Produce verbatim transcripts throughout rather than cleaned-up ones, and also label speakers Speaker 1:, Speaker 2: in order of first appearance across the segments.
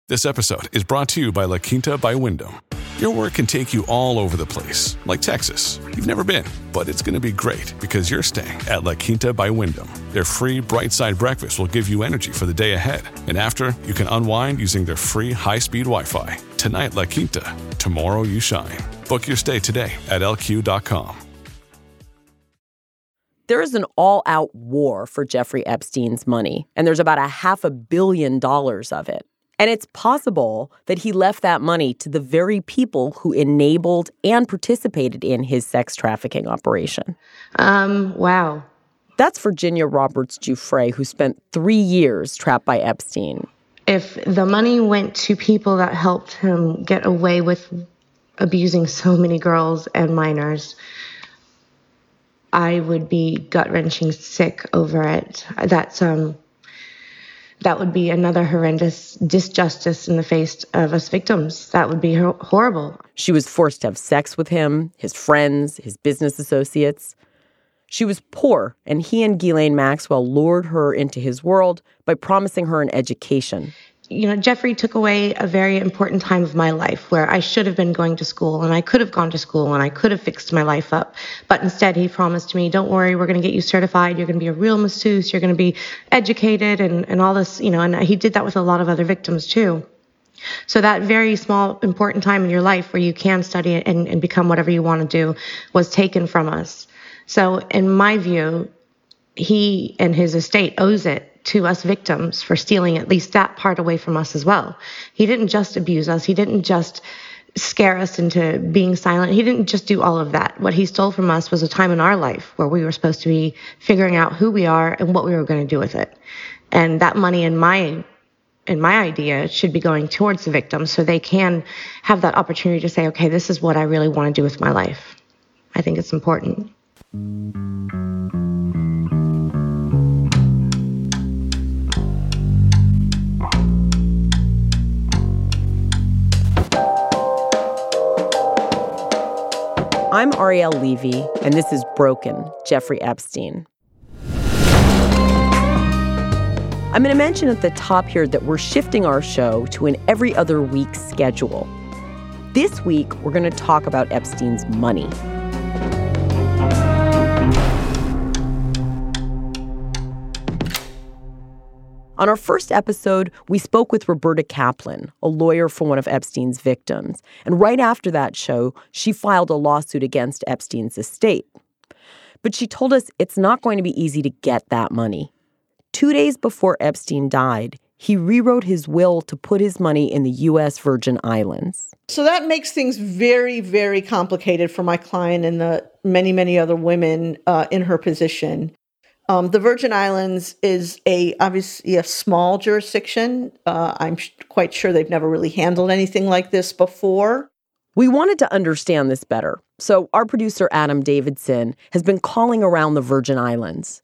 Speaker 1: This episode is brought to you by La Quinta by Wyndham. Your work can take you all over the place, like Texas. You've never been, but it's going to be great because you're staying at La Quinta by Wyndham. Their free Bright Side breakfast will give you energy for the day ahead. And after, you can unwind using their free high-speed Wi-Fi. Tonight, La Quinta. Tomorrow, you shine. Book your stay today at L Q dot com.
Speaker 2: There is an all-out war for Jeffrey Epstein's money, and there's about a half a billion dollars of it. And it's possible that he left that money to the very people who enabled and participated in his sex trafficking operation.
Speaker 3: Um, wow.
Speaker 2: That's Virginia Roberts-Giuffre, who spent three years trapped by Epstein.
Speaker 3: If the money went to people that helped him get away with abusing so many girls and minors, I would be gut-wrenching sick over it. That's, um... That would be another horrendous disjustice in the face of us victims. That would be ho- horrible.
Speaker 2: She was forced to have sex with him, his friends, his business associates. She was poor, and he and Ghislaine Maxwell lured her into his world by promising her an education.
Speaker 3: You know, Jeffrey took away a very important time of my life where I should have been going to school, and I could have gone to school, and I could have fixed my life up. But instead, he promised me, don't worry, we're going to get you certified. You're going to be a real masseuse. You're going to be educated and, and all this, you know, and he did that with a lot of other victims, too. So that very small, important time in your life where you can study and, and become whatever you want to do was taken from us. So in my view, he and his estate owes it to us victims for stealing at least that part away from us as well. He didn't just abuse us. He didn't just scare us into being silent. He didn't just do all of that. What he stole from us was a time in our life where we were supposed to be figuring out who we are and what we were going to do with it. And that money in my in my idea should be going towards the victims so they can have that opportunity to say, okay, this is what I really want to do with my life. I think it's important.
Speaker 2: I'm Arielle Levy, and this is Broken, Jeffrey Epstein. I'm going to mention at the top here that we're shifting our show to an every other week schedule. This week, we're going to talk about Epstein's money. On our first episode, we spoke with Roberta Kaplan, a lawyer for one of Epstein's victims. And right after that show, she filed a lawsuit against Epstein's estate. But she told us it's not going to be easy to get that money. Two days before Epstein died, he rewrote his will to put his money in the U S Virgin Islands.
Speaker 4: So that makes things very, very complicated for my client and the many, many other women uh, in her position. Um, the Virgin Islands is a obviously a small jurisdiction. Uh, I'm sh- quite sure they've never really handled anything like this before.
Speaker 2: We wanted to understand this better, so our producer Adam Davidson has been calling around the Virgin Islands.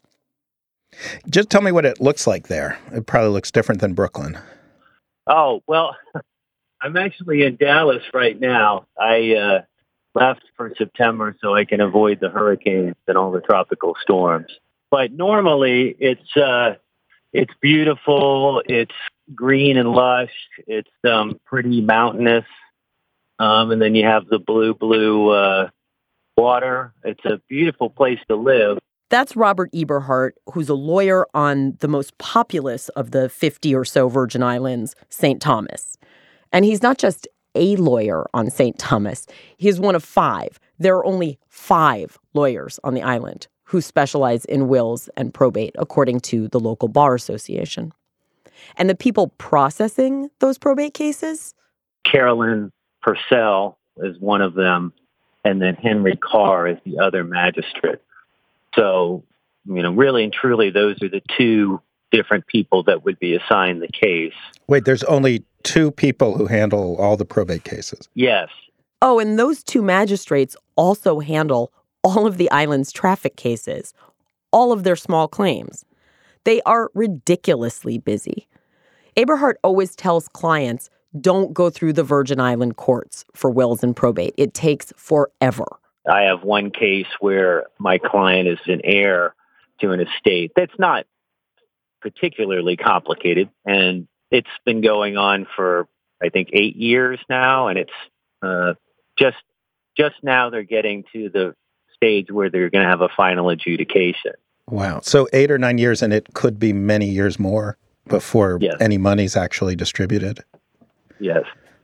Speaker 5: Just tell me what it looks like there. It probably looks different than Brooklyn.
Speaker 6: Oh, well, I'm actually in Dallas right now. I uh, left for September so I can avoid the hurricanes and all the tropical storms. But normally it's uh, it's beautiful, it's green and lush, it's um, pretty mountainous, um, and then you have the blue, blue uh, water. It's a beautiful place to live.
Speaker 2: That's Robert Eberhardt, who's a lawyer on the most populous of the fifty or so Virgin Islands, Saint Thomas. And he's not just a lawyer on Saint Thomas. He's one of five. There are only five lawyers on the island who specialize in wills and probate, according to the local bar association. And the people processing those probate cases?
Speaker 6: Carolyn Purcell is one of them, and then Henry Carr is the other magistrate. So, you know, really and truly, those are the two different people that would be assigned the case.
Speaker 5: Wait, there's only two people who handle all the probate cases?
Speaker 6: Yes.
Speaker 2: Oh, and those two magistrates also handle all of the island's traffic cases, all of their small claims. They are ridiculously busy. Eberhardt always tells clients, don't go through the Virgin Island courts for wills and probate. It takes forever.
Speaker 6: I have one case where my client is an heir to an estate that's not particularly complicated, and it's been going on for I think, eight years now, and it's uh, just just now they're getting to the stage where they're going to have a final adjudication.
Speaker 5: Wow. So eight or nine years, and it could be many years more before yes. any money's actually distributed.
Speaker 6: Yes.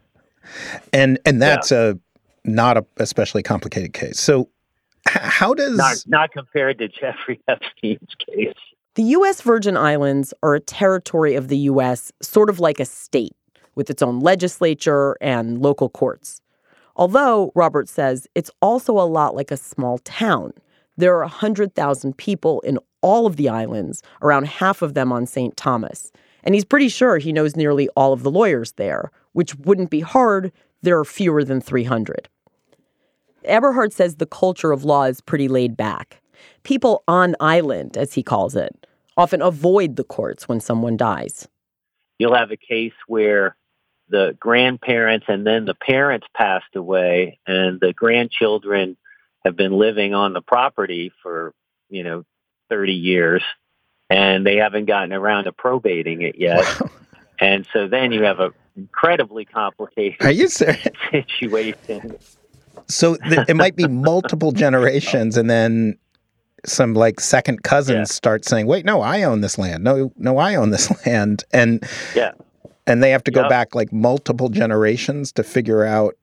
Speaker 5: And and that's yeah. a not a especially complicated case. So h- how does...
Speaker 6: Not, not compared to Jeffrey Epstein's case.
Speaker 2: The U S Virgin Islands are a territory of the U S, sort of like a state, with its own legislature and local courts. Although, Robert says, it's also a lot like a small town. There are one hundred thousand people in all of the islands, around half of them on Saint Thomas. And he's pretty sure he knows nearly all of the lawyers there, which wouldn't be hard. There are fewer than three hundred. Eberhard says the culture of law is pretty laid back. People on island, as he calls it, often avoid the courts when someone dies.
Speaker 6: You'll have a case where the grandparents and then the parents passed away, and the grandchildren have been living on the property for, you know, thirty years, and they haven't gotten around to probating it yet. Wow. And so then you have an incredibly complicated
Speaker 5: Are you serious?
Speaker 6: situation.
Speaker 5: So th- it might be multiple generations, and then some like second cousins yeah. start saying, wait, no, I own this land. No, no, I own this land. And
Speaker 6: yeah.
Speaker 5: and they have to go
Speaker 6: yep.
Speaker 5: back like multiple generations to figure out,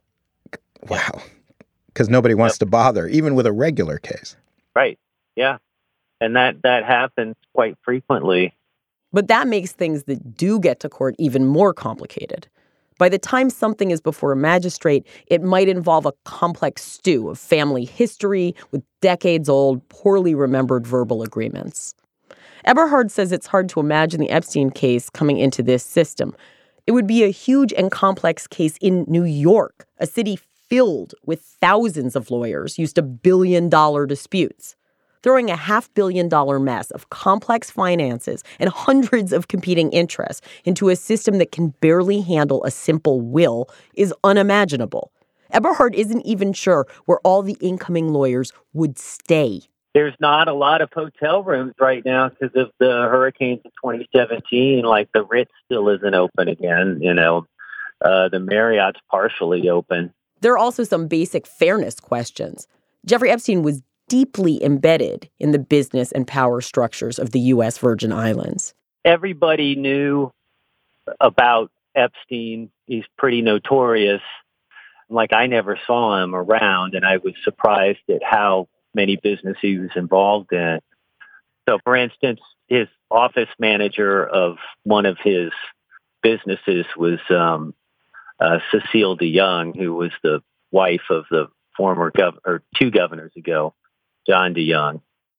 Speaker 5: wow, because nobody wants yep. to bother, even with a regular case.
Speaker 6: Right. Yeah. And that, that happens quite frequently.
Speaker 2: But that makes things that do get to court even more complicated. By the time something is before a magistrate, it might involve a complex stew of family history with decades-old, poorly remembered verbal agreements. Eberhard says it's hard to imagine the Epstein case coming into this system. It would be a huge and complex case in New York, a city filled with thousands of lawyers used to billion-dollar disputes. Throwing a half-billion-dollar mess of complex finances and hundreds of competing interests into a system that can barely handle a simple will is unimaginable. Eberhard isn't even sure where all the incoming lawyers would stay.
Speaker 6: There's not a lot of hotel rooms right now because of the hurricanes of twenty seventeen. Like the Ritz still isn't open again. You know, uh, the Marriott's partially open.
Speaker 2: There are also some basic fairness questions. Jeffrey Epstein was deeply embedded in the business and power structures of the U S Virgin Islands.
Speaker 6: Everybody knew about Epstein. He's pretty notorious. Like, I never saw him around, and I was surprised at how many business he was involved in. So, for instance, his office manager of one of his businesses was um, uh, Cecile DeYoung, who was the wife of the former gov- or two governors ago, John DeYoung.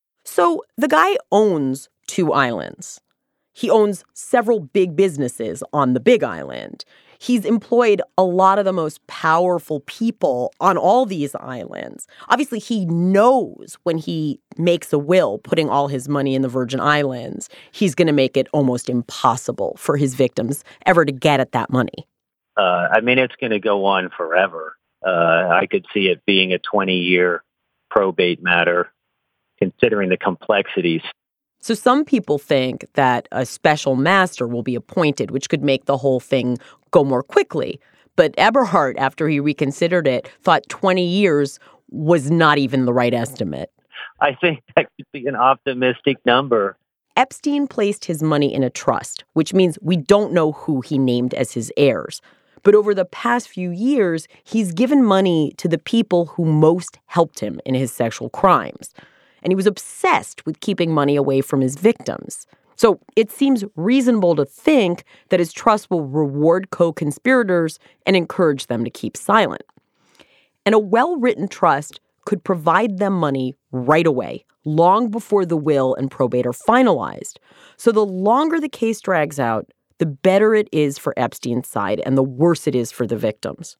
Speaker 2: So the guy owns two islands. He owns several big businesses on the Big Island. He's employed a lot of the most powerful people on all these islands. Obviously, he knows when he makes a will putting all his money in the Virgin Islands, he's going to make it almost impossible for his victims ever to get at that money.
Speaker 6: Uh, I mean, it's going to go on forever. Uh, I could see it being a twenty-year probate matter, considering the complexities.
Speaker 2: So some people think that a special master will be appointed, which could make the whole thing go more quickly. But Eberhard, after he reconsidered it, thought twenty years was not even the right estimate.
Speaker 6: I think that could be an optimistic number.
Speaker 2: Epstein placed his money in a trust, which means we don't know who he named as his heirs. But over the past few years, he's given money to the people who most helped him in his sexual crimes. And he was obsessed with keeping money away from his victims. So it seems reasonable to think that his trust will reward co-conspirators and encourage them to keep silent. And a well-written trust could provide them money right away, long before the will and probate are finalized. So the longer the case drags out, the better it is for Epstein's side and the worse it is for the victims.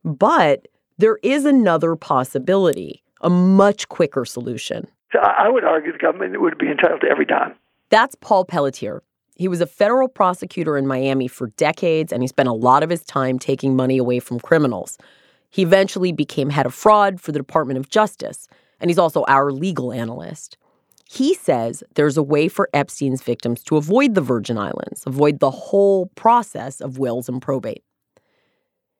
Speaker 2: But there is another possibility, a much quicker solution.
Speaker 7: So I would argue the government would be entitled to every dime.
Speaker 2: That's Paul Pelletier. He was a federal prosecutor in Miami for decades, and he spent a lot of his time taking money away from criminals. He eventually became head of fraud for the Department of Justice, and he's also our legal analyst. He says there's a way for Epstein's victims to avoid the Virgin Islands, avoid the whole process of wills and probate.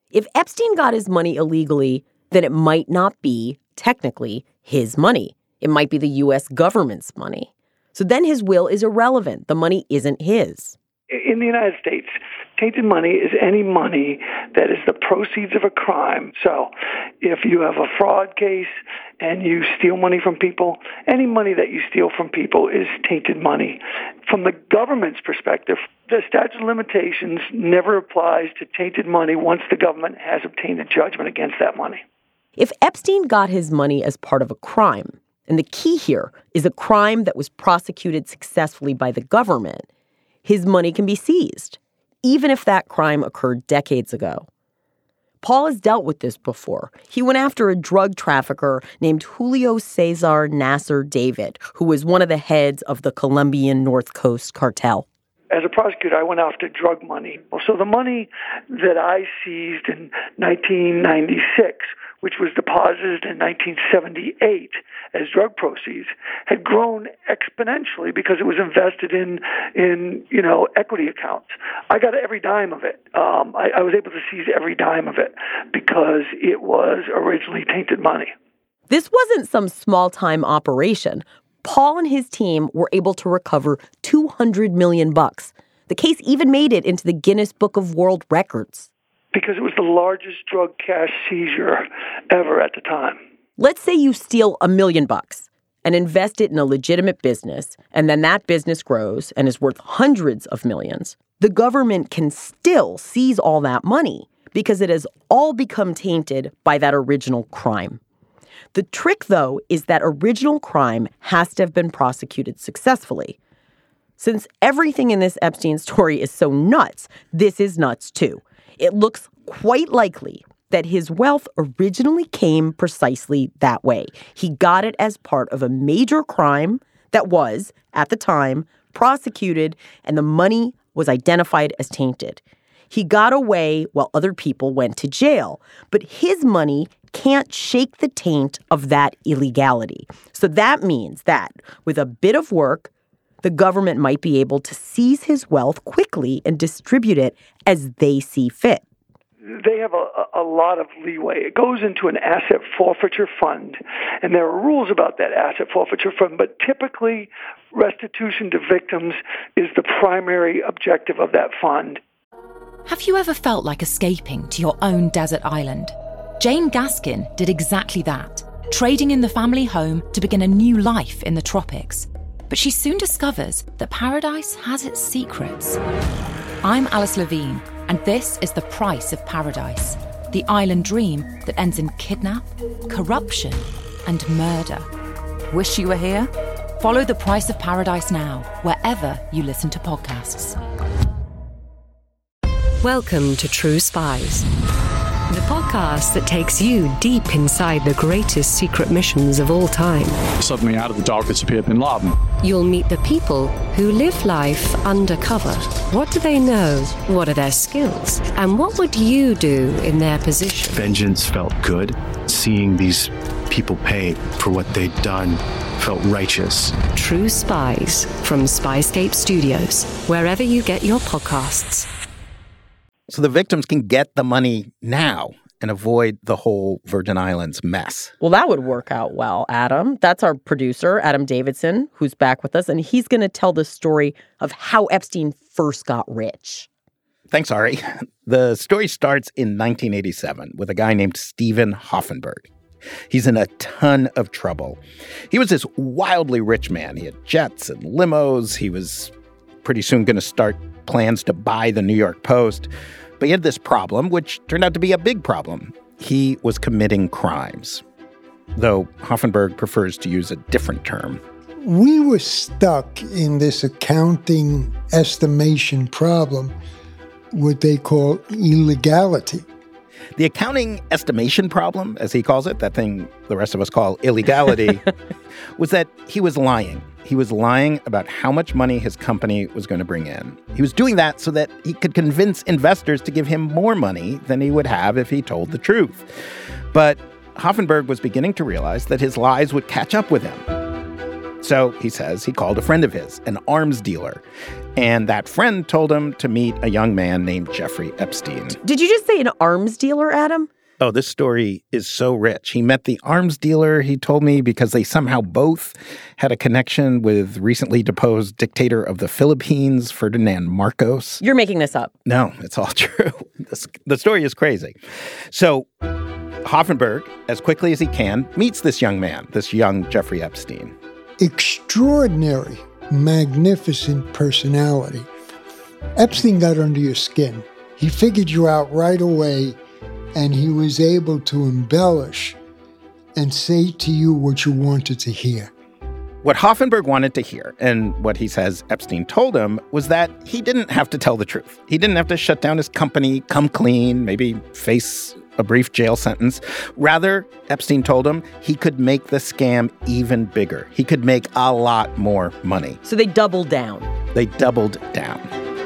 Speaker 2: If Epstein got his money illegally, then it might not be, technically, his money. It might be the U S government's money. So then his will is irrelevant. The money isn't his.
Speaker 7: In the United States, tainted money is any money that is the proceeds of a crime. So if you have a fraud case and you steal money from people, any money that you steal from people is tainted money. From the government's perspective, the statute of limitations never applies to tainted money once the government has obtained a judgment against that money.
Speaker 2: If Epstein got his money as part of a crime, and the key here is a crime that was prosecuted successfully by the government, his money can be seized, even if that crime occurred decades ago. Paul has dealt with this before. He went after a drug trafficker named Julio Cesar Nasser David, who was one of the heads of the Colombian North Coast cartel.
Speaker 7: As a prosecutor, I went after drug money. So the money that I seized in nineteen ninety-six, which was deposited in nineteen seventy-eight as drug proceeds, had grown exponentially because it was invested in, in you know, equity accounts. I got every dime of it. Um, I, I was able to seize every dime of it because it was originally tainted money.
Speaker 2: This wasn't some small-time operation. Paul and his team were able to recover two hundred million bucks. The case even made it into the Guinness Book of World Records.
Speaker 7: Because it was the largest drug cash seizure ever at the time.
Speaker 2: Let's say you steal a million bucks and invest it in a legitimate business, and then that business grows and is worth hundreds of millions. The government can still seize all that money because it has all become tainted by that original crime. The trick, though, is that original crime has to have been prosecuted successfully. Since everything in this Epstein story is so nuts, this is nuts too. It looks quite likely that his wealth originally came precisely that way. He got it as part of a major crime that was, at the time, prosecuted, and the money was identified as tainted. He got away while other people went to jail, but his money can't shake the taint of that illegality. So that means that, with a bit of work, the government might be able to seize his wealth quickly and distribute it as they see fit.
Speaker 7: They have a, a lot of leeway. It goes into an asset forfeiture fund, and there are rules about that asset forfeiture fund, but typically restitution to victims is the primary objective of that fund.
Speaker 8: Have you ever felt like escaping to your own desert island? Jane Gaskin did exactly that, trading in the family home to begin a new life in the tropics. But she soon discovers that paradise has its secrets. I'm Alice Levine, and this is The Price of Paradise, the island dream that ends in kidnap, corruption, and murder. Wish you were here? Follow The Price of Paradise now, wherever you listen to podcasts.
Speaker 9: Welcome to True Spies, the podcast that takes you deep inside the greatest secret missions of all time.
Speaker 10: Suddenly, out of the darkness appeared Bin Laden.
Speaker 9: You'll meet the people who live life undercover. What do they know? What are their skills? And what would you do in their position?
Speaker 11: Vengeance felt good. Seeing these people pay for what they'd done felt righteous.
Speaker 9: True Spies from Spyscape Studios, wherever you get your podcasts.
Speaker 5: So the victims can get the money now and avoid the whole Virgin Islands mess.
Speaker 2: Well, that would work out well, Adam. That's our producer, Adam Davidson, who's back with us, and he's going to tell the story of how Epstein first got rich.
Speaker 5: Thanks, Ari. The story starts in nineteen eighty-seven with a guy named Steven Hoffenberg. He's in a ton of trouble. He was this wildly rich man. He had jets and limos. He was pretty soon going to start plans to buy the New York Post. But he had this problem, which turned out to be a big problem. He was committing crimes, though Hoffenberg prefers to use a different term.
Speaker 12: We were stuck in this accounting estimation problem, what they call illegality.
Speaker 5: The accounting estimation problem, as he calls it, that thing the rest of us call illegality, was that he was lying. He was lying about how much money his company was going to bring in. He was doing that so that he could convince investors to give him more money than he would have if he told the truth. But Hoffenberg was beginning to realize that his lies would catch up with him. So, he says, he called a friend of his, an arms dealer. And that friend told him to meet a young man named Jeffrey Epstein.
Speaker 2: Did you just say an arms dealer, Adam?
Speaker 5: Oh, this story is so rich. He met the arms dealer, he told me, because they somehow both had a connection with recently deposed dictator of the Philippines, Ferdinand Marcos.
Speaker 2: You're making this up.
Speaker 5: No, it's all true. This, the story is crazy. So Hoffenberg, as quickly as he can, meets this young man, this young Jeffrey Epstein.
Speaker 12: Extraordinary, magnificent personality. Epstein got under your skin. He figured you out right away, and he was able to embellish and say to you what you wanted to hear.
Speaker 5: What Hoffenberg wanted to hear, and what he says Epstein told him, was that he didn't have to tell the truth. He didn't have to shut down his company, come clean, maybe face a brief jail sentence. Rather, Epstein told him he could make the scam even bigger. He could make a lot more money.
Speaker 2: So they doubled down.
Speaker 5: They doubled down.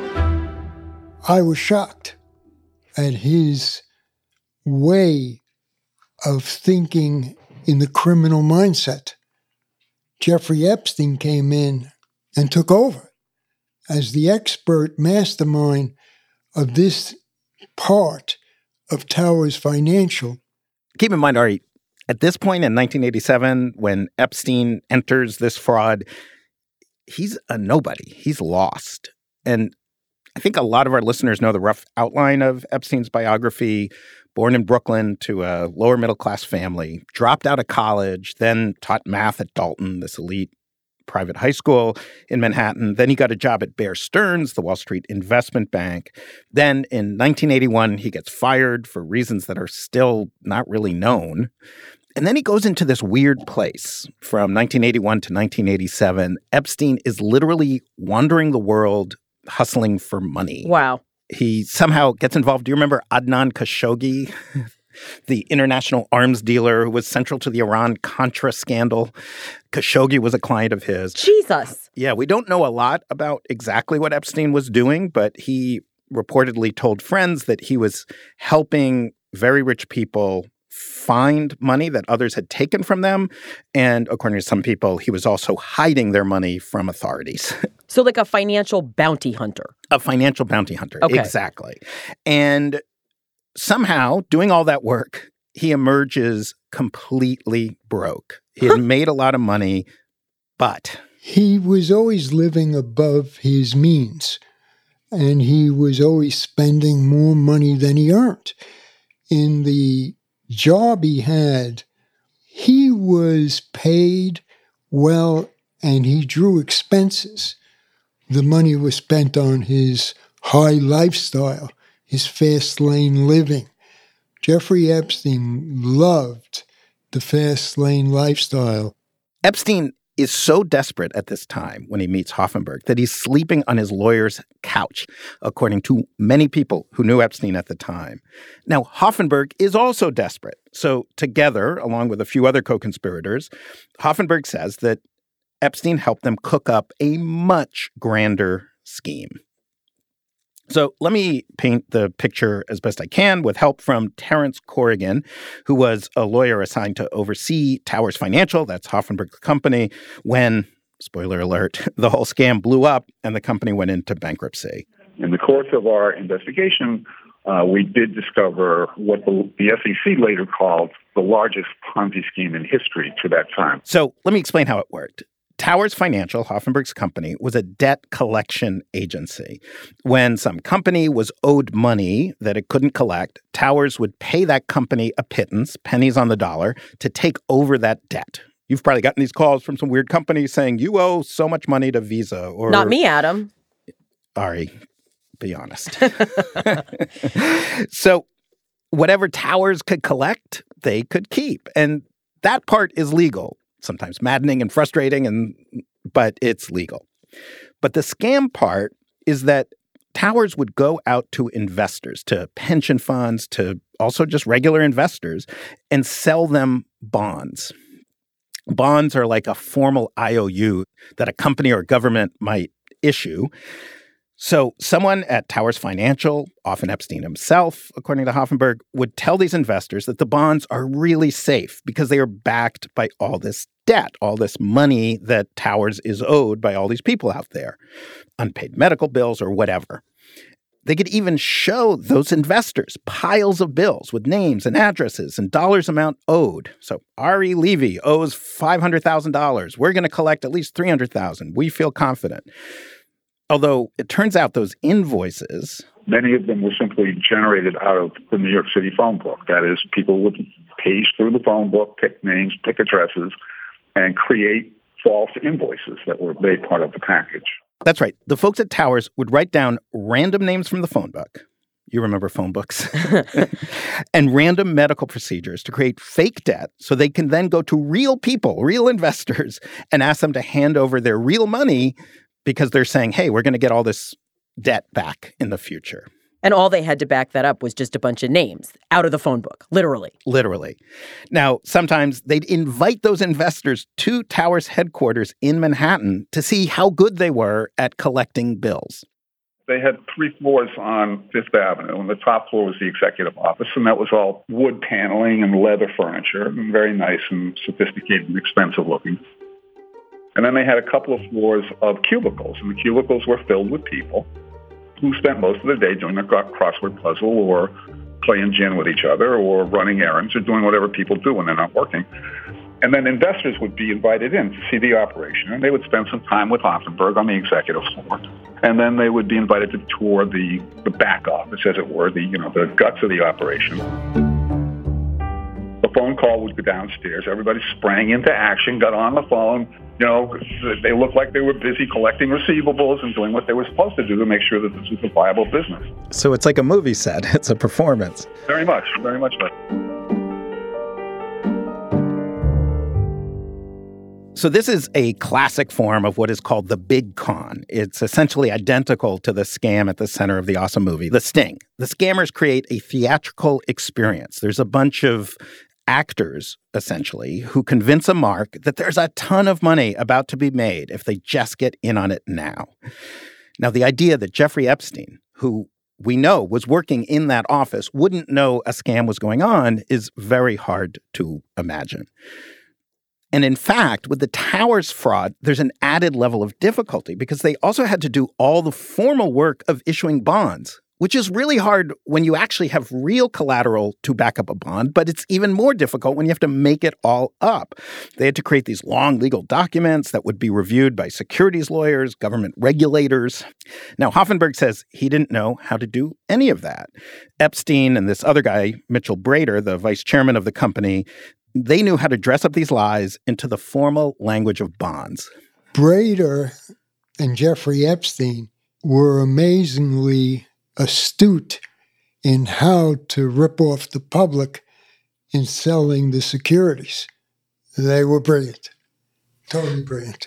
Speaker 12: I was shocked at his way of thinking in the criminal mindset. Jeffrey Epstein came in and took over as the expert mastermind of this part of Towers Financial.
Speaker 5: Keep in mind, Ari, at this point in nineteen eighty-seven, when Epstein enters this fraud, he's a nobody. He's lost. And I think a lot of our listeners know the rough outline of Epstein's biography. Born in Brooklyn to a lower middle class family, dropped out of college, then taught math at Dalton, this elite private high school in Manhattan. Then he got a job at Bear Stearns, the Wall Street investment bank. Then in nineteen eighty-one, he gets fired for reasons that are still not really known. And then he goes into this weird place. From nineteen eighty-one to nineteen eighty-seven, Epstein is literally wandering the world, hustling for money.
Speaker 2: Wow.
Speaker 5: He somehow gets involved. Do you remember Adnan Khashoggi, the international arms dealer who was central to the Iran-Contra scandal? Khashoggi was a client of his.
Speaker 2: Jesus.
Speaker 5: Yeah, we don't know a lot about exactly what Epstein was doing, but he reportedly told friends that he was helping very rich people find money that others had taken from them. And according to some people, he was also hiding their money from authorities.
Speaker 2: So like a financial bounty hunter.
Speaker 5: A financial bounty hunter.
Speaker 2: Okay.
Speaker 5: Exactly. And somehow, doing all that work, he emerges completely broke. He had made a lot of money, but...
Speaker 12: He was always living above his means, and he was always spending more money than he earned. In the job he had, he was paid well, and he drew expenses. The money was spent on his high lifestyle, his fast lane living. Jeffrey Epstein loved the fast lane lifestyle.
Speaker 5: Epstein is so desperate at this time when he meets Hoffenberg that he's sleeping on his lawyer's couch, according to many people who knew Epstein at the time. Now, Hoffenberg is also desperate. So together, along with a few other co-conspirators, Hoffenberg says that Epstein helped them cook up a much grander scheme. So let me paint the picture as best I can with help from Terrence Corrigan, who was a lawyer assigned to oversee Towers Financial, that's Hoffenberg's company, when, spoiler alert, the whole scam blew up and the company went into bankruptcy.
Speaker 13: In the course of our investigation, uh, we did discover what the, the S E C later called the largest Ponzi scheme in history to that time.
Speaker 5: So let me explain how it worked. Towers Financial, Hoffenberg's company, was a debt collection agency. When some company was owed money that it couldn't collect, Towers would pay that company a pittance, pennies on the dollar, to take over that debt. You've probably gotten these calls from some weird companies saying, you owe so much money to Visa. Or
Speaker 2: Not me, Adam.
Speaker 5: Ari, be honest. So whatever Towers could collect, they could keep. And that part is legal. Sometimes maddening and frustrating, and but it's legal. But the scam part is that Towers would go out to investors, to pension funds, to also just regular investors, and sell them bonds. Bonds are like a formal I O U that a company or government might issue. So someone at Towers Financial, often Epstein himself, according to Hoffenberg, would tell these investors that the bonds are really safe because they are backed by all this debt, all this money that Towers is owed by all these people out there, unpaid medical bills or whatever. They could even show those investors piles of bills with names and addresses and dollars amount owed. So R E. Levy owes five hundred thousand dollars. We're going to collect at least three hundred thousand dollars. We feel confident. Although it turns out those invoices,
Speaker 13: many of them were simply generated out of the New York City phone book. That is, people would page through the phone book, pick names, pick addresses, and create false invoices that were made part of the package.
Speaker 5: That's right. The folks at Towers would write down random names from the phone book. You remember phone books. And random medical procedures to create fake debt so they can then go to real people, real investors, and ask them to hand over their real money because they're saying, hey, we're going to get all this debt back in the future.
Speaker 2: And all they had to back that up was just a bunch of names out of the phone book, literally.
Speaker 5: Literally. Now, sometimes they'd invite those investors to Towers headquarters in Manhattan to see how good they were at collecting bills.
Speaker 13: They had three floors on Fifth Avenue, and the top floor was the executive office, and that was all wood paneling and leather furniture, and very nice and sophisticated and expensive looking. And then they had a couple of floors of cubicles, and the cubicles were filled with people who spent most of the day doing a crossword puzzle or playing gin with each other or running errands or doing whatever people do when they're not working. And then investors would be invited in to see the operation, and they would spend some time with Hoffenberg on the executive floor. And then they would be invited to tour the, the back office, as it were, the, you know, the guts of the operation. The phone call would go downstairs. Everybody sprang into action, got on the phone. You know, they looked like they were busy collecting receivables and doing what they were supposed to do to make sure that this was a viable business.
Speaker 5: So it's like a movie set. It's a performance.
Speaker 13: Very much, very much so.
Speaker 5: So this is a classic form of what is called the big con. It's essentially identical to the scam at the center of the awesome movie, The Sting. The scammers create a theatrical experience. There's a bunch of actors, essentially, who convince a mark that there's a ton of money about to be made if they just get in on it now. Now, the idea that Jeffrey Epstein, who we know was working in that office, wouldn't know a scam was going on is very hard to imagine. And in fact, with the Towers fraud, there's an added level of difficulty because they also had to do all the formal work of issuing bonds, which is really hard when you actually have real collateral to back up a bond, but it's even more difficult when you have to make it all up. They had to create these long legal documents that would be reviewed by securities lawyers, government regulators. Now, Hoffenberg says he didn't know how to do any of that. Epstein and this other guy, Mitchell Brader, the vice chairman of the company, they knew how to dress up these lies into the formal language of bonds.
Speaker 12: Brader and Jeffrey Epstein were amazingly astute in how to rip off the public in selling the securities. They were brilliant, totally brilliant.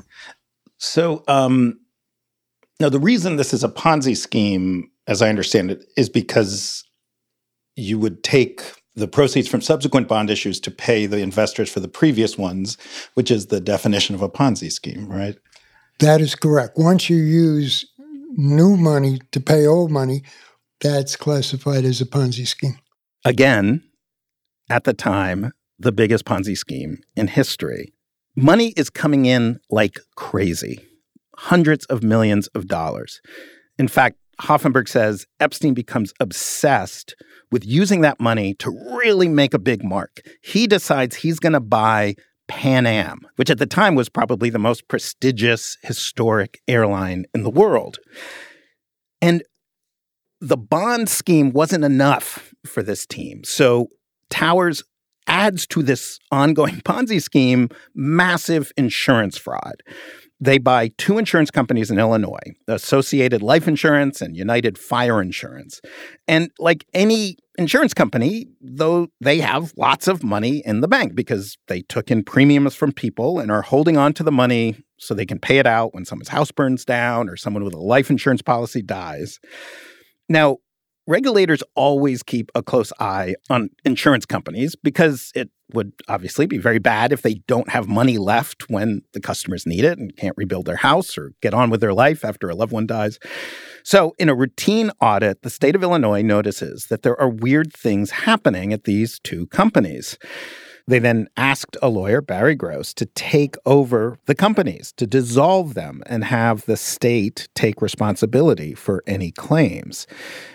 Speaker 5: So, um, now the reason this is a Ponzi scheme, as I understand it, is because you would take the proceeds from subsequent bond issues to pay the investors for the previous ones, which is the definition of a Ponzi scheme, right?
Speaker 12: That is correct. Once you use new money to pay old money, that's classified as a Ponzi scheme.
Speaker 5: Again, at the time, the biggest Ponzi scheme in history. Money is coming in like crazy. Hundreds of millions of dollars. In fact, Hoffenberg says Epstein becomes obsessed with using that money to really make a big mark. He decides he's going to buy Pan Am, which at the time was probably the most prestigious, historic airline in the world. And the bond scheme wasn't enough for this team. So Towers adds to this ongoing Ponzi scheme massive insurance fraud. They buy two insurance companies in Illinois, Associated Life Insurance and United Fire Insurance. And like any insurance company, though, they have lots of money in the bank because they took in premiums from people and are holding on to the money so they can pay it out when someone's house burns down or someone with a life insurance policy dies. Now, regulators always keep a close eye on insurance companies because it would obviously be very bad if they don't have money left when the customers need it and can't rebuild their house or get on with their life after a loved one dies. So in a routine audit, the state of Illinois notices that there are weird things happening at these two companies. They then asked a lawyer, Barry Gross, to take over the companies, to dissolve them and have the state take responsibility for any claims.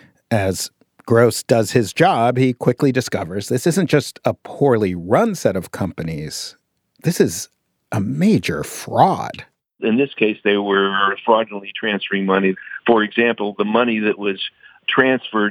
Speaker 5: As Gross does his job, he quickly discovers this isn't just a poorly run set of companies. This is a major fraud.
Speaker 14: In this case, they were fraudulently transferring money. For example, the money that was transferred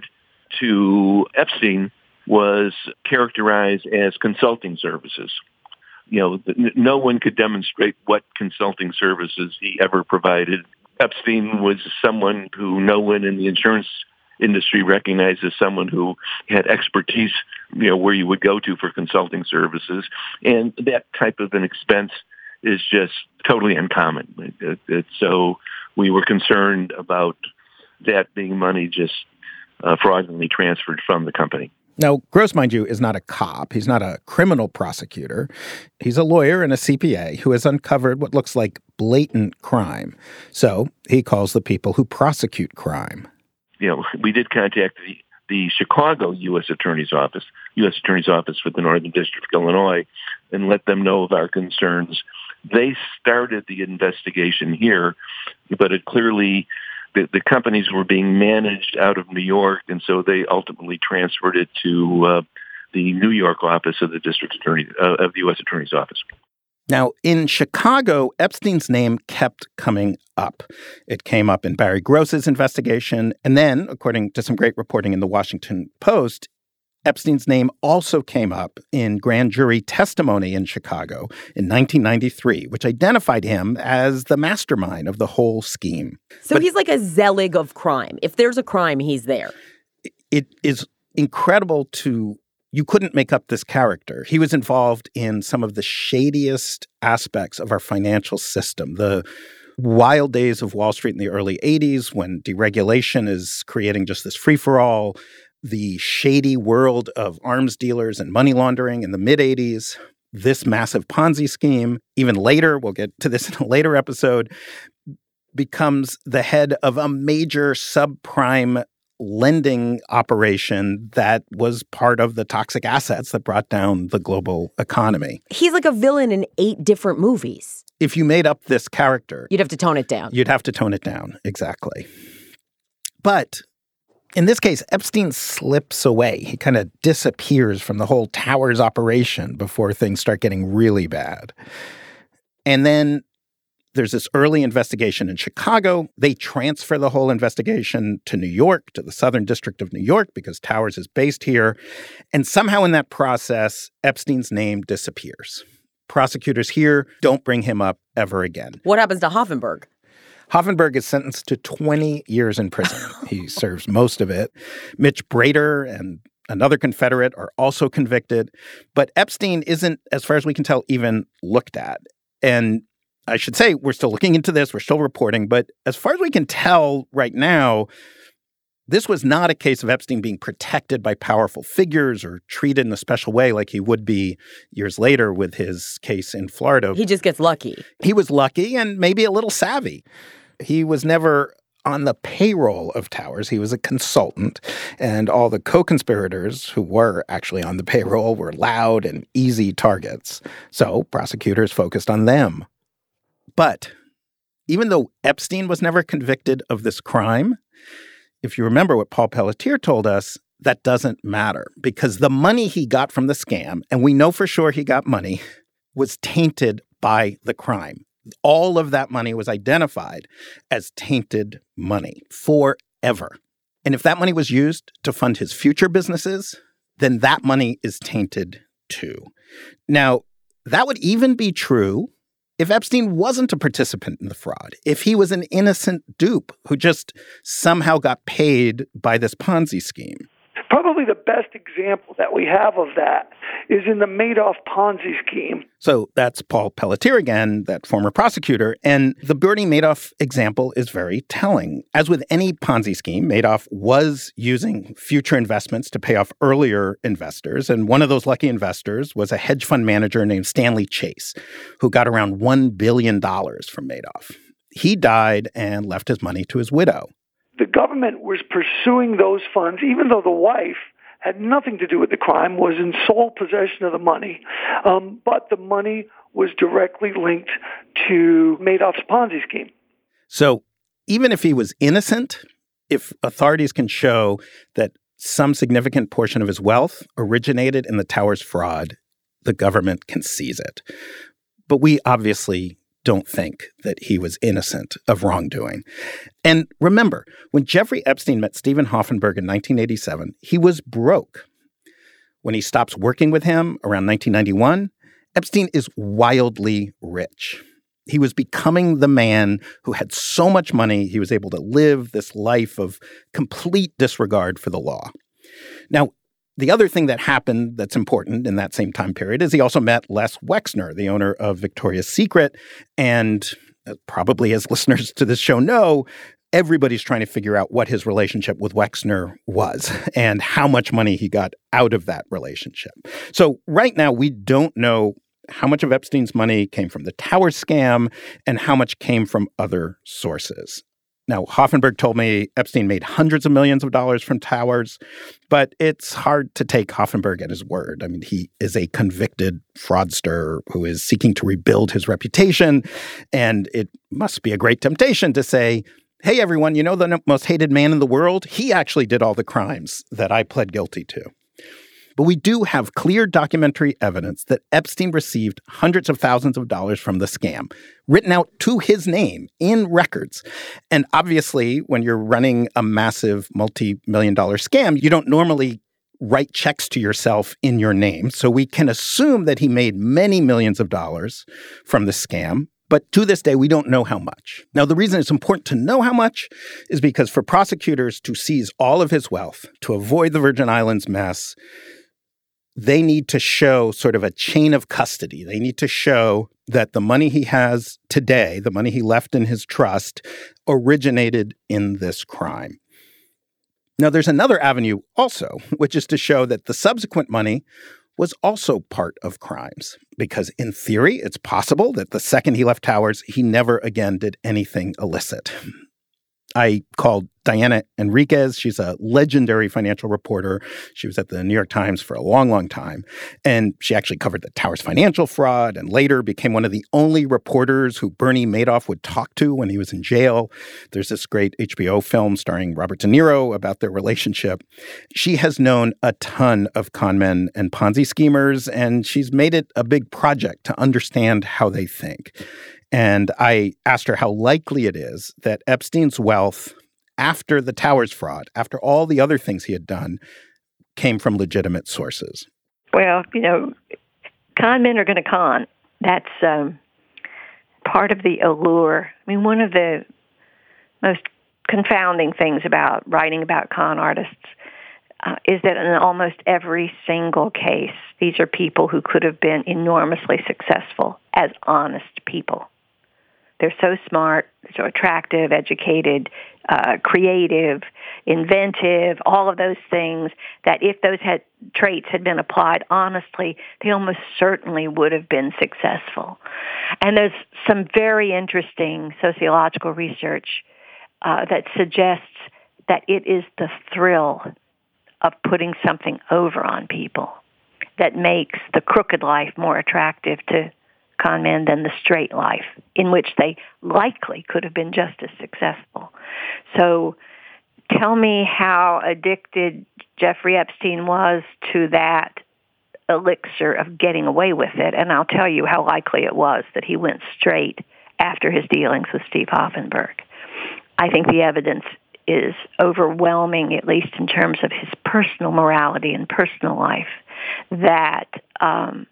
Speaker 14: to Epstein was characterized as consulting services. You know, no one could demonstrate what consulting services he ever provided. Epstein was someone who no one in the insurance industry recognized as someone who had expertise, you know, where you would go to for consulting services. And that type of an expense is just totally uncommon. It, it, it, so we were concerned about that being money just uh, fraudulently transferred from the company.
Speaker 5: Now, Gross, mind you, is not a cop. He's not a criminal prosecutor. He's a lawyer and a C P A who has uncovered what looks like blatant crime. So he calls the people who prosecute crime.
Speaker 14: You know, we did contact the, the Chicago U S Attorney's Office, U S Attorney's Office for the Northern District of Illinois, and let them know of our concerns. They started the investigation here, but it clearly, the, the companies were being managed out of New York, and so they ultimately transferred it to uh, the New York office of the District Attorney, uh, of the U S Attorney's Office.
Speaker 5: Now, in Chicago, Epstein's name kept coming up. It came up in Barry Gross's investigation. And then, according to some great reporting in the Washington Post, Epstein's name also came up in grand jury testimony in Chicago in nineteen ninety-three, which identified him as the mastermind of the whole scheme.
Speaker 2: So but he's like a Zelig of crime. If there's a crime, he's there.
Speaker 5: It is incredible to... You couldn't make up this character. He was involved in some of the shadiest aspects of our financial system. The wild days of Wall Street in the early eighties when deregulation is creating just this free-for-all. The shady world of arms dealers and money laundering in the mid-eighties. This massive Ponzi scheme, even later, we'll get to this in a later episode, becomes the head of a major subprime lending operation that was part of the toxic assets that brought down the global economy.
Speaker 2: He's like a villain in eight different movies.
Speaker 5: If you made up this character,
Speaker 2: you'd have to tone it down.
Speaker 5: You'd have to tone it down, exactly. But in this case, Epstein slips away. He kind of disappears from the whole Towers operation before things start getting really bad. And then there's this early investigation in Chicago. They transfer the whole investigation to New York, to the Southern District of New York, because Towers is based here. And somehow in that process, Epstein's name disappears. Prosecutors here don't bring him up ever again.
Speaker 2: What happens to Hoffenberg?
Speaker 5: Hoffenberg is sentenced to twenty years in prison. He serves most of it. Mitch Brader and another Confederate are also convicted. But Epstein isn't, as far as we can tell, even looked at. And I should say, we're still looking into this, we're still reporting, but as far as we can tell right now, this was not a case of Epstein being protected by powerful figures or treated in a special way like he would be years later with his case in Florida.
Speaker 2: He just gets lucky.
Speaker 5: He was lucky and maybe a little savvy. He was never on the payroll of Towers. He was a consultant, and all the co-conspirators who were actually on the payroll were loud and easy targets. So prosecutors focused on them. But even though Epstein was never convicted of this crime, if you remember what Paul Pelletier told us, that doesn't matter because the money he got from the scam, and we know for sure he got money, was tainted by the crime. All of that money was identified as tainted money forever. And if that money was used to fund his future businesses, then that money is tainted too. Now, that would even be true if Epstein wasn't a participant in the fraud, if he was an innocent dupe who just somehow got paid by this Ponzi scheme.
Speaker 7: Probably the best example that we have of that is in the Madoff Ponzi scheme.
Speaker 5: So that's Paul Pelletier again, that former prosecutor. And the Bernie Madoff example is very telling. As with any Ponzi scheme, Madoff was using future investments to pay off earlier investors. And one of those lucky investors was a hedge fund manager named Stanley Chase, who got around one billion dollars from Madoff. He died and left his money to his widow.
Speaker 7: The government was pursuing those funds, even though the wife had nothing to do with the crime, was in sole possession of the money. Um, but the money was directly linked to Madoff's Ponzi scheme.
Speaker 5: So even if he was innocent, if authorities can show that some significant portion of his wealth originated in the Towers fraud, the government can seize it. But we obviously don't think that he was innocent of wrongdoing. And remember, when Jeffrey Epstein met Stephen Hoffenberg in nineteen eighty-seven, he was broke. When he stops working with him around nineteen ninety-one, Epstein is wildly rich. He was becoming the man who had so much money, he was able to live this life of complete disregard for the law. Now, the other thing that happened that's important in that same time period is he also met Les Wexner, the owner of Victoria's Secret. And probably as listeners to this show know, everybody's trying to figure out what his relationship with Wexner was and how much money he got out of that relationship. So right now, we don't know how much of Epstein's money came from the Towers scam and how much came from other sources. Now, Hoffenberg told me Epstein made hundreds of millions of dollars from Towers, but it's hard to take Hoffenberg at his word. I mean, he is a convicted fraudster who is seeking to rebuild his reputation, and it must be a great temptation to say, hey, everyone, you know the most hated man in the world? He actually did all the crimes that I pled guilty to. But we do have clear documentary evidence that Epstein received hundreds of thousands of dollars from the scam, written out to his name in records. And obviously, when you're running a massive multi-million dollar scam, you don't normally write checks to yourself in your name. So we can assume that he made many millions of dollars from the scam. But to this day, we don't know how much. Now, the reason it's important to know how much is because for prosecutors to seize all of his wealth, to avoid the Virgin Islands mess, they need to show sort of a chain of custody. They need to show that the money he has today, the money he left in his trust, originated in this crime. Now, there's another avenue also, which is to show that the subsequent money was also part of crimes. Because in theory, it's possible that the second he left Towers, he never again did anything illicit. I called Diana Enriquez. She's a legendary financial reporter. She was at the New York Times for a long, long time. And she actually covered the Towers financial fraud and later became one of the only reporters who Bernie Madoff would talk to when he was in jail. There's this great H B O film starring Robert De Niro about their relationship. She has known a ton of con men and Ponzi schemers, and she's made it a big project to understand how they think. And I asked her how likely it is that Epstein's wealth after the Towers fraud, after all the other things he had done, came from legitimate sources.
Speaker 15: Well, you know, con men are going to con. That's um, part of the allure. I mean, one of the most confounding things about writing about con artists uh, is that in almost every single case, these are people who could have been enormously successful as honest people. They're so smart, so attractive, educated, uh, creative, inventive, all of those things that if those had, traits had been applied honestly, they almost certainly would have been successful. And there's some very interesting sociological research uh, that suggests that it is the thrill of putting something over on people that makes the crooked life more attractive to con men than the straight life, in which they likely could have been just as successful. So tell me how addicted Jeffrey Epstein was to that elixir of getting away with it, and I'll tell you how likely it was that he went straight after his dealings with Steve Hoffenberg. I think the evidence is overwhelming, at least in terms of his personal morality and personal life, that um,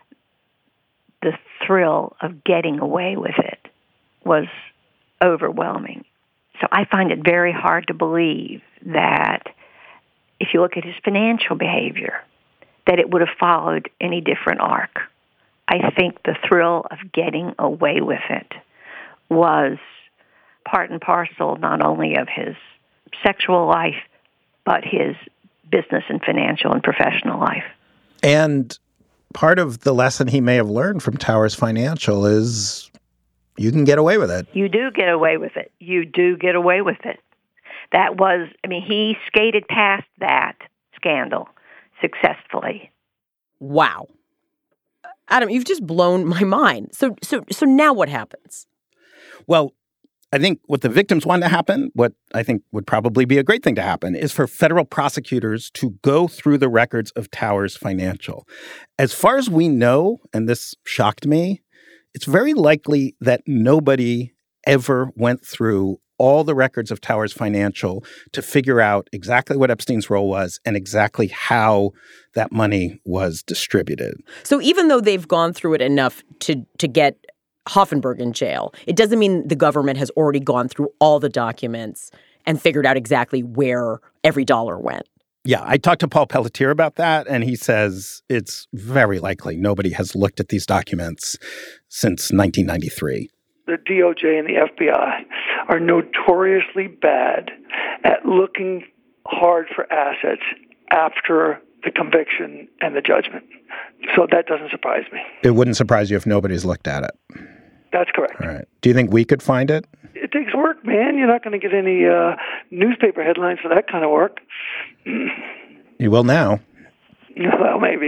Speaker 15: the thrill of getting away with it was overwhelming. So I find it very hard to believe that if you look at his financial behavior, that it would have followed any different arc. I think the thrill of getting away with it was part and parcel not only of his sexual life, but his business and financial and professional life.
Speaker 5: And part of the lesson he may have learned from Towers Financial is you can get away with it.
Speaker 15: You do get away with it. You do get away with it. That was, I mean, he skated past that scandal successfully.
Speaker 2: Wow. Adam, you've just blown my mind. So so so now what happens?
Speaker 5: Well, I think what the victims want to happen, what I think would probably be a great thing to happen, is for federal prosecutors to go through the records of Towers Financial. As far as we know, and this shocked me, it's very likely that nobody ever went through all the records of Towers Financial to figure out exactly what Epstein's role was and exactly how that money was distributed.
Speaker 2: So even though they've gone through it enough to to get Hoffenberg in jail, it doesn't mean the government has already gone through all the documents and figured out exactly where every dollar went.
Speaker 5: Yeah, I talked to Paul Pelletier about that, and he says it's very likely nobody has looked at these documents since nineteen ninety-three.
Speaker 7: The D O J and the F B I are notoriously bad at looking hard for assets after the conviction and the judgment. So that doesn't surprise me.
Speaker 5: It wouldn't surprise you if nobody's looked at it.
Speaker 7: That's correct.
Speaker 5: All right. Do you think we could find it?
Speaker 7: It takes work, man. You're not going to get any uh, newspaper headlines for that kind of work.
Speaker 5: You will now.
Speaker 7: Well, maybe.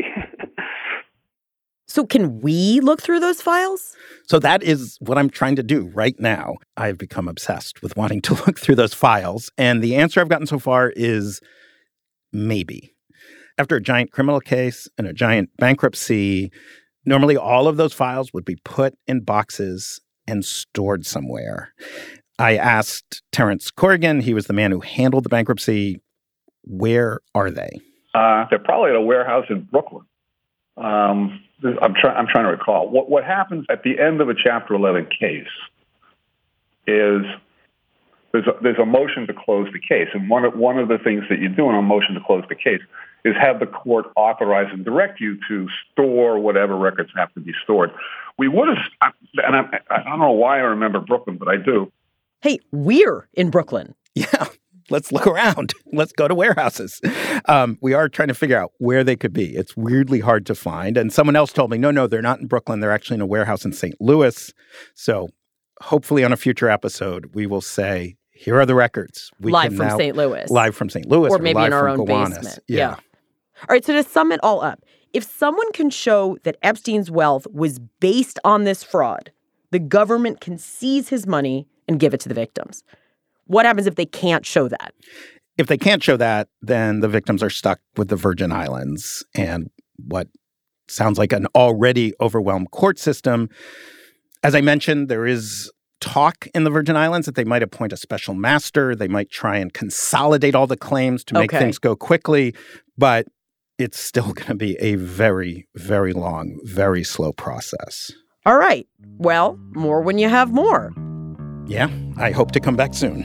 Speaker 2: So can we look through those files?
Speaker 5: So that is what I'm trying to do right now. I've become obsessed with wanting to look through those files. And the answer I've gotten so far is maybe. After a giant criminal case and a giant bankruptcy, normally all of those files would be put in boxes and stored somewhere. I asked Terrence Corrigan, he was the man who handled the bankruptcy, where are they?
Speaker 13: Uh, they're probably at a warehouse in Brooklyn. Um, I'm, try- I'm trying to recall. What, what happens at the end of a Chapter eleven case is there's a, there's a motion to close the case. And one of, one of the things that you do in a motion to close the case is have the court authorize and direct you to store whatever records have to be stored. We would have, and I, I don't know why I remember Brooklyn, but I do.
Speaker 2: Hey, we're in Brooklyn.
Speaker 5: Yeah, let's look around. Let's go to warehouses. Um, we are trying to figure out where they could be. It's weirdly hard to find. And someone else told me, no, no, they're not in Brooklyn. They're actually in a warehouse in Saint Louis. So hopefully on a future episode, we will say, here are the records. We
Speaker 2: live
Speaker 5: can
Speaker 2: from
Speaker 5: now,
Speaker 2: Saint Louis.
Speaker 5: Live from Saint Louis.
Speaker 2: Or,
Speaker 5: or
Speaker 2: maybe
Speaker 5: live
Speaker 2: in our
Speaker 5: from
Speaker 2: own
Speaker 5: Gowanus.
Speaker 2: basement.
Speaker 5: Yeah.
Speaker 2: yeah. All right, so to sum it all up, if someone can show that Epstein's wealth was based on this fraud, the government can seize his money and give it to the victims. What happens if they can't show that?
Speaker 5: If they can't show that, then the victims are stuck with the Virgin Islands and what sounds like an already overwhelmed court system. As I mentioned, there is talk in the Virgin Islands that they might appoint a special master. They might try and consolidate all the claims to make
Speaker 2: okay.
Speaker 5: things go quickly. But it's still going to be a very, very long, very slow process.
Speaker 2: All right. Well, more when you have more.
Speaker 5: Yeah, I hope to come back soon.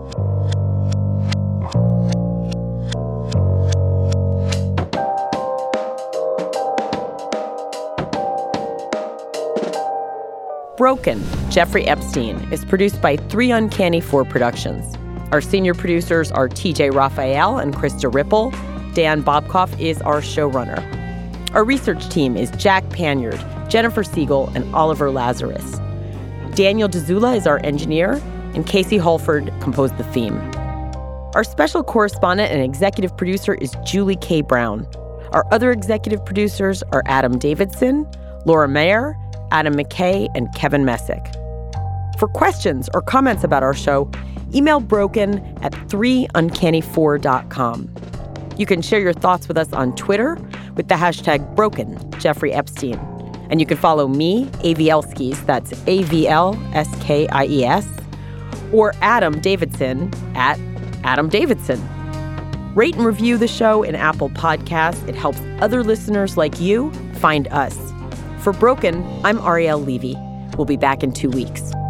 Speaker 2: Broken, Jeffrey Epstein, is produced by Three Uncanny Four Productions. Our senior producers are T J Raphael and Krista Ripple. Dan Bobkoff is our showrunner. Our research team is Jack Panyard, Jennifer Siegel, and Oliver Lazarus. Daniel DeZula is our engineer, and Casey Holford composed the theme. Our special correspondent and executive producer is Julie K. Brown. Our other executive producers are Adam Davidson, Laura Mayer, Adam McKay, and Kevin Messick. For questions or comments about our show, email broken at three uncanny four dot com. You can share your thoughts with us on Twitter with the hashtag Broken Jeffrey Epstein. And you can follow me, Avielskis, that's A V L S K I E S, or Adam Davidson at Adam Davidson. Rate and review the show in Apple Podcasts. It helps other listeners like you find us. For Broken, I'm Arielle Levy. We'll be back in two weeks.